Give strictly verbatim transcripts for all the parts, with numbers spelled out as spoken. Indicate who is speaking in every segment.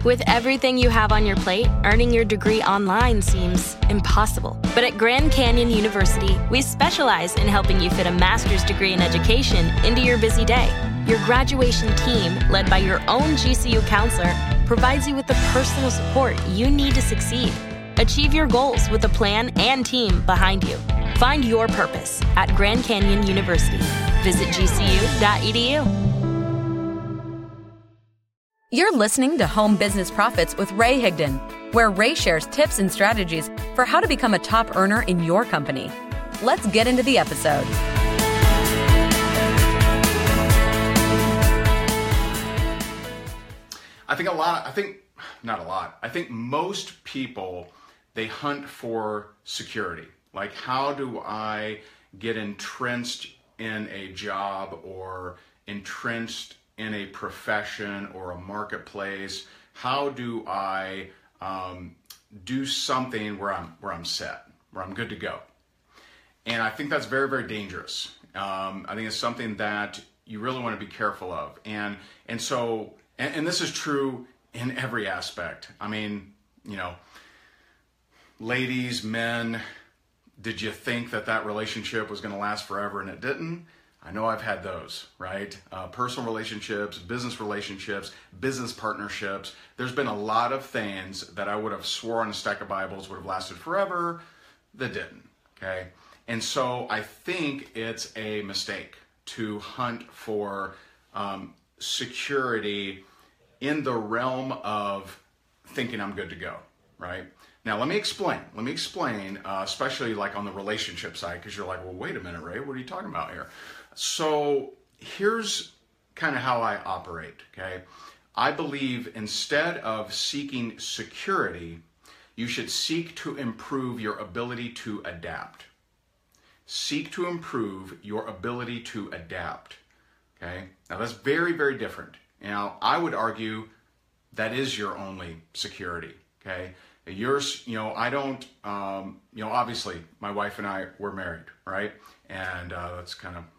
Speaker 1: With everything you have on your plate, earning your degree online seems impossible. But at Grand Canyon University, we specialize in helping you fit a master's degree in education into your busy day. Your graduation team, led by your own G C U counselor, provides you with the personal support you need to succeed. Achieve your goals with a plan and team behind you. Find your purpose at Grand Canyon University. Visit G C U dot E D U.
Speaker 2: You're listening to Home Business Profits with Ray Higdon, where Ray shares tips and strategies for how to become a top earner in your company. Let's get into the episode.
Speaker 3: I think a lot, I think, not a lot, I think most people, they hunt for security. Like, how do I get entrenched in a job or entrenched in a profession or a marketplace? How do I um, do something where I'm where I'm set, where I'm good to go? And I think that's very, very dangerous. Um, I think it's something that you really want to be careful of. And and so, and, and this is true in every aspect. I mean, you know, ladies, men, did you think that that relationship was going to last forever and it didn't? I know I've had those, right? Uh, personal relationships, business relationships, business partnerships. There's been a lot of things that I would have swore on a stack of Bibles would have lasted forever that didn't, okay? And so I think it's a mistake to hunt for um, security in the realm of thinking I'm good to go, right? Now, let me explain. Let me explain, uh, especially like on the relationship side, because you're like, well, wait a minute, Ray, what are you talking about here? So here's kind of how I operate, okay? I believe instead of seeking security, you should seek to improve your ability to adapt. Seek to improve your ability to adapt, okay? Now, that's very, very different. Now, I would argue that is your only security, okay? Yours, you know, I don't, um, you know, obviously my wife and I were married, right? And uh, that's kind of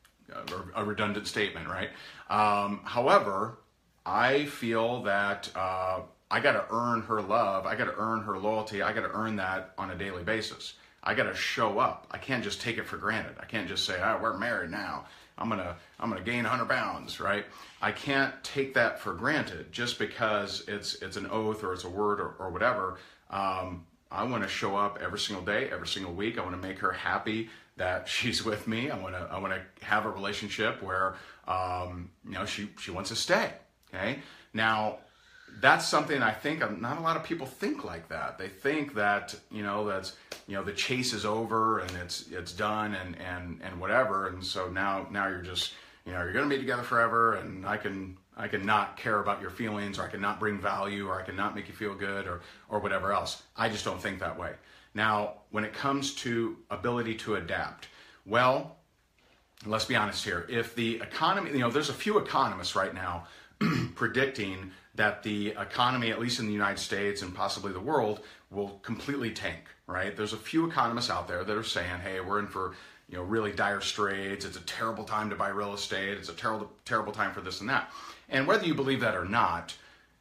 Speaker 3: a redundant statement, right? Um, however, I feel that uh, I got to earn her love. I got to earn her loyalty. I got to earn that on a daily basis. I got to show up. I can't just take it for granted. I can't just say, "Oh, we're married now. I'm gonna, I'm gonna gain one hundred pounds," right? I can't take that for granted just because it's it's an oath or it's a word or, or whatever. Um, I want to show up every single day, every single week. I want to make her happy that she's with me. I want to I want to have a relationship where um, you know she she wants to stay. Okay. Now, that's something I think not a lot of people think like that. They think that you know that's you know the chase is over and it's it's done and and and whatever. And so now now you're just you know you're going to be together forever, and I can I can not care about your feelings, or I can not bring value, or I can not make you feel good, or or whatever else. I just don't think that way. Now, when it comes to ability to adapt, well, let's be honest here. If the economy, you know, there's a few economists right now predicting that the economy, at least in the United States and possibly the world, will completely tank, right? There's a few economists out there that are saying, hey, we're in for, you know, really dire straits. It's a terrible time to buy real estate. It's a terrible, terrible time for this and that. And whether you believe that or not,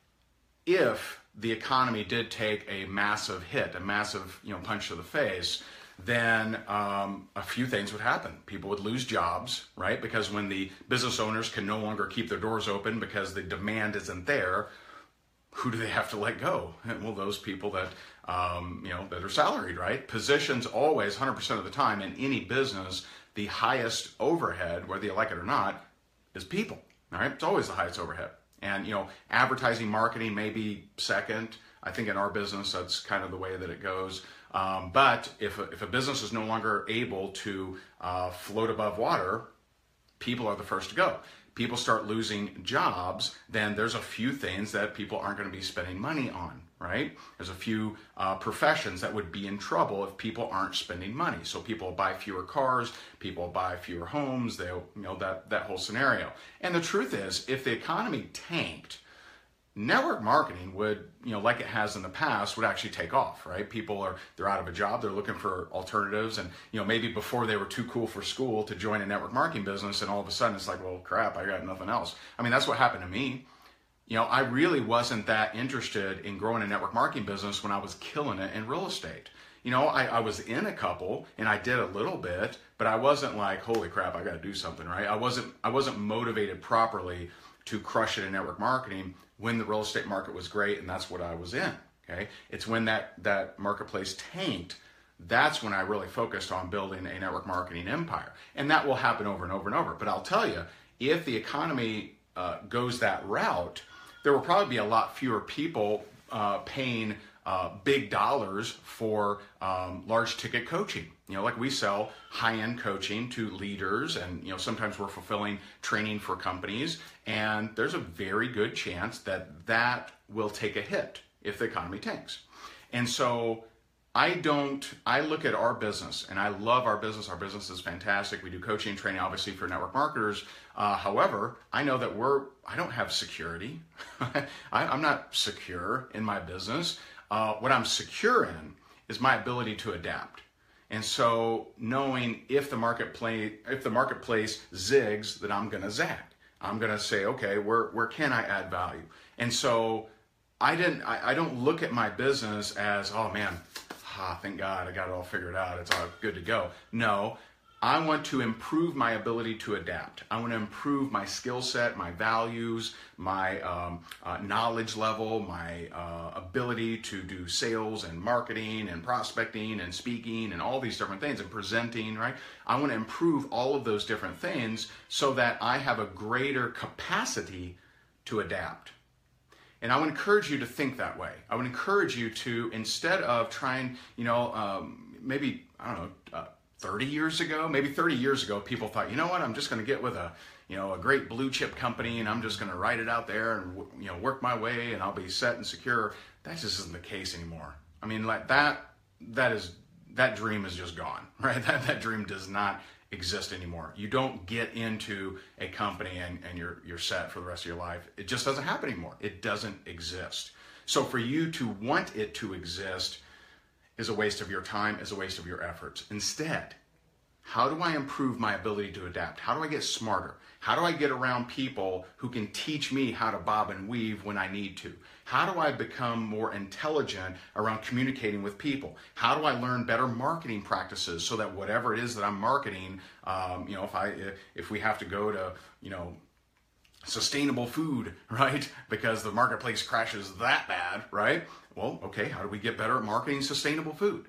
Speaker 3: if the economy did take a massive hit, a massive, you know, punch to the face, then um, a few things would happen. People would lose jobs, right? Because when the business owners can no longer keep their doors open because the demand isn't there, who do they have to let go? Well, those people that, um, you know, that are salaried, right? Positions always, one hundred percent of the time in any business, the highest overhead, whether you like it or not, is people, all right? It's always the highest overhead. And, you know, advertising, marketing may be second. I think in our business, that's kind of the way that it goes. Um, but if a, if a business is no longer able to uh, float above water, people are the first to go. People start losing jobs, then there's a few things that people aren't going to be spending money on, right? There's a few uh, professions that would be in trouble if people aren't spending money. So people buy fewer cars, people buy fewer homes, they, you know, that, that whole scenario. And the truth is, if the economy tanked, network marketing would, you know, like it has in the past, would actually take off, right? People are, they're out of a job, they're looking for alternatives. And, you know, maybe before they were too cool for school to join a network marketing business, and all of a sudden it's like, well, crap, I got nothing else. I mean, that's what happened to me. You know, I really wasn't that interested in growing a network marketing business when I was killing it in real estate. You know, I, I was in a couple and I did a little bit, but I wasn't like, holy crap, I got to do something, right? I wasn't, I wasn't motivated properly to crush it in network marketing when the real estate market was great, and that's what I was in. Okay, it's when that that marketplace tanked. That's when I really focused on building a network marketing empire, and that will happen over and over and over. But I'll tell you, if the economy uh, goes that route, there will probably be a lot fewer people uh, paying uh, big dollars for um, large ticket coaching. You know, like we sell high-end coaching to leaders, and you know sometimes we're fulfilling training for companies, and there's a very good chance that that will take a hit if the economy tanks. And so I don't, I look at our business, and I love our business. Our business is fantastic. We do coaching and training, obviously, for network marketers. Uh, however, I know that we're, I don't have security. I, I'm not secure in my business. Uh, what I'm secure in is my ability to adapt. And so knowing if the marketplace, if the marketplace zigs, that I'm going to zag. I'm going to say, okay, where, where can I add value? And so I didn't, I, I don't look at my business as, oh man, ah, thank God, I got it all figured out. It's all good to go. No, I want to improve my ability to adapt. I want to improve my skill set, my values, my um, uh, knowledge level, my uh, ability to do sales and marketing and prospecting and speaking and all these different things and presenting, right? I want to improve all of those different things so that I have a greater capacity to adapt. And I would encourage you to think that way. I would encourage you to, instead of trying, you know, um, maybe, I don't know, uh, thirty years ago, maybe thirty years ago, people thought, you know what, I'm just going to get with a, you know, a great blue chip company and I'm just going to write it out there and, you know, work my way and I'll be set and secure. That just isn't the case anymore. I mean, like that, that is, that dream is just gone, right? That, that dream does not exist anymore. You don't get into a company and, and you're you're set for the rest of your life. It just doesn't happen anymore. It doesn't exist. So for you to want it to exist is a waste of your time, is a waste of your efforts. Instead, how do I improve my ability to adapt? How do I get smarter? How do I get around people who can teach me how to bob and weave when I need to? How do I become more intelligent around communicating with people? How do I learn better marketing practices so that whatever it is that I'm marketing, um, you know, if I if we have to go to, you know, sustainable food, right? Because the marketplace crashes that bad, right? Well, okay, how do we get better at marketing sustainable food?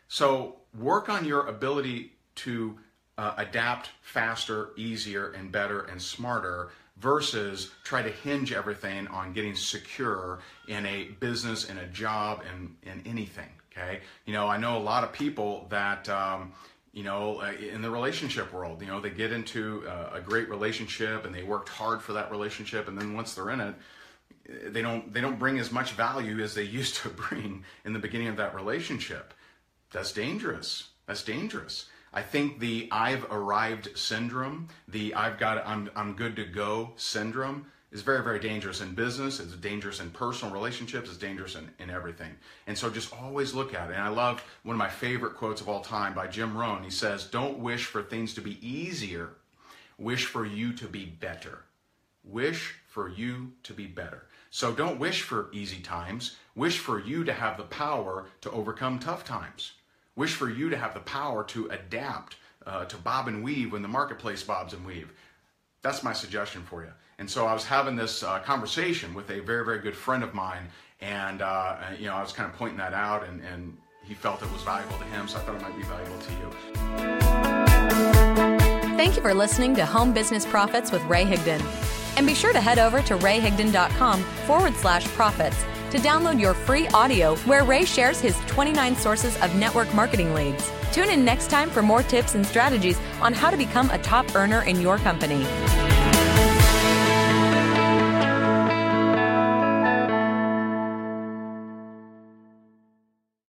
Speaker 3: So work on your ability to uh, adapt faster, easier, and better and smarter versus try to hinge everything on getting secure in a business, in a job, and in anything, okay? You know, I know a lot of people that, um, you know, uh, in the relationship world, you know, they get into uh, a great relationship and they worked hard for that relationship, and then once they're in it, they don't they don't bring as much value as they used to bring in the beginning of that relationship. That's dangerous. That's dangerous. I think the I've arrived syndrome, the I've got I'm I'm good to go syndrome is very, very dangerous in business. It's dangerous in personal relationships. It's dangerous in, in everything. And so just always look at it. And I love one of my favorite quotes of all time by Jim Rohn. He says, "Don't wish for things to be easier. Wish for you to be better." Wish for you to be better. So don't wish for easy times. Wish for you to have the power to overcome tough times. Wish for you to have the power to adapt, uh, to bob and weave when the marketplace bobs and weave. That's my suggestion for you. And so I was having this uh, conversation with a very, very good friend of mine, and uh, you know, I was kind of pointing that out, and, and he felt it was valuable to him, so I thought it might be valuable to
Speaker 2: you. Thank you for listening to Home Business Profits with Ray Higdon. And be sure to head over to rayhigdon.com forward slash profits to download your free audio where Ray shares his twenty-nine sources of network marketing leads. Tune in next time for more tips and strategies on how to become a top earner in your company.